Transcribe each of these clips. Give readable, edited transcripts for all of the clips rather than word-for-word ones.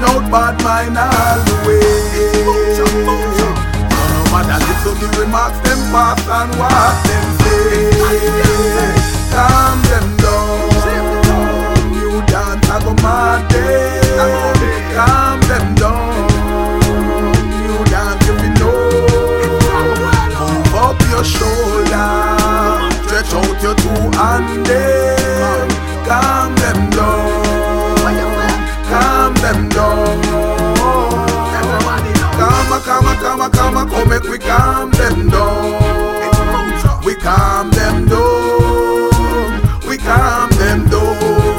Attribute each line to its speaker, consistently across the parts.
Speaker 1: out bad mind all the way. So no matter listen the remarks them pass and what them say. Calm them down, you dance I go mad day. Calm them down, you dance if you know. Move up your shoulder, stretch out your two hands. Calm them down, calm them down. Come make we calm them down. We calm them down. We calm them down.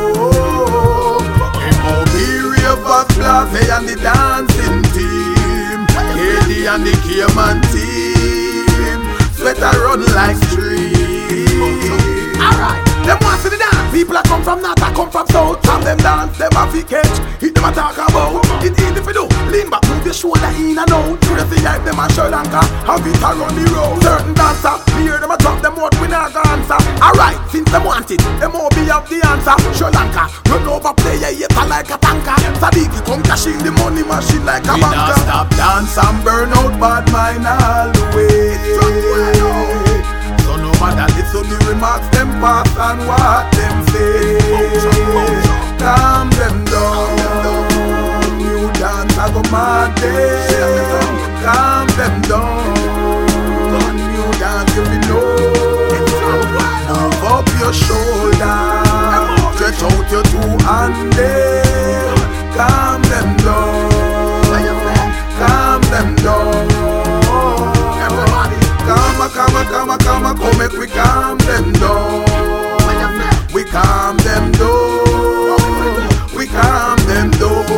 Speaker 1: M.O.B. Ravers Blase and the dancing team, KD and the Cayman team, sweater run like stream. Alright, them want to the dance. People that come from north, that come from south. From them dance, them have to catch. Hit them a talk about. It easy for do. Lean back, move your shoulder in and out. Crazy like them a Sri Lanka. Have it a run the road. Certain dancer, hear them a drop them out, we not gonna answer. Alright, since them want it, M.O.B. have the answer. Sri Lanka, run over player, yet like a tanker. Sadiqi come cashing the money machine like a banker. We not stop dance and burn out bad mind all the way. So no matter listen the remarks them pass and what them say. Calm them down, you dance I go mad day. Calm them down, you dance if you know. Move up your shoulder, stretch out your two hands. Calm them down, calm them down. Come make we calm them down. We calm them down. We calm them down.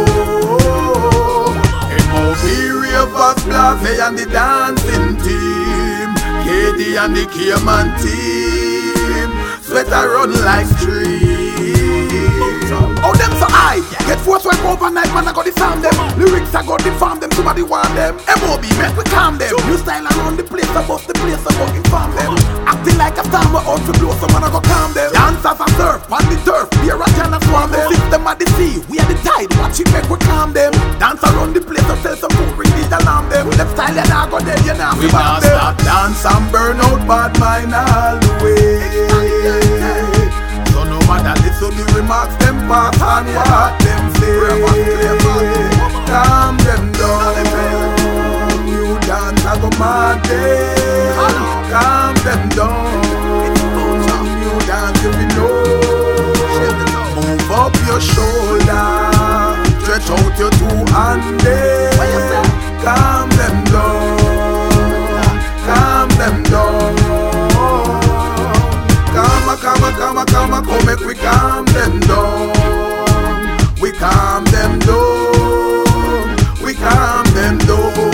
Speaker 1: M.O.B. Ravers Blase and the dancing team, KD and the Cayman team, sweater run like stream. Oh them so high, get force work overnight, man I go disarm them. Lyrics I go deform them, somebody want them. M.O.B. make we calm them. New style around the place, I bust the place, I go inform them. Acting like a storm, we're out to blow, so man I go calm them. Dancers and surf, on the turf, beer and can swarm them. Lift them at the sea, we are the tide, watch it make we calm them. Dance around the place, I tell some food, ring the alarm them. Left style you not go there, you not we not stop dance and burn out bad mind all the way. So no matter listen the remarks them pass and what them say. Calm them down, you dance I go mad day. Calm them down, you dance if you know. Move up your shoulder, stretch out your two hands. Calm them down, calm them down. Come make we calm them down. We calm them down. We calm them down.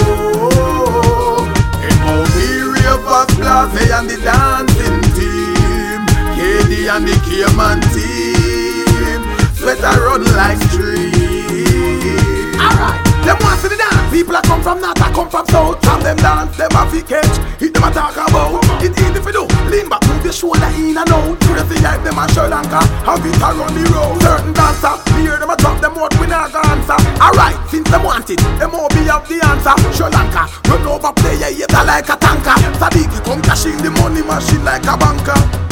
Speaker 1: M.O.B. Ravers Blase and the dancing team, KD and the Cayman team, sweater run like stream. Alright, them want to the dance. People that come from north, that come from south. From them dance, them have to catch. Hit them a talk about. It easy for do. Lean back, move your shoulder in and out. Crazy like them a Sri Lanka. Have it a run the road. Certain dancer, hear them a drop them out, we not gonna answer. Alright, since them want it, M.O.B. have the answer. Sri Lanka, run over player, yet like a tanker. Sadiqi come cashing the money machine like a banker.